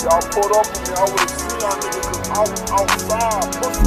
y'all pulled up on me, I would've seen y'all niggas outside, pussy.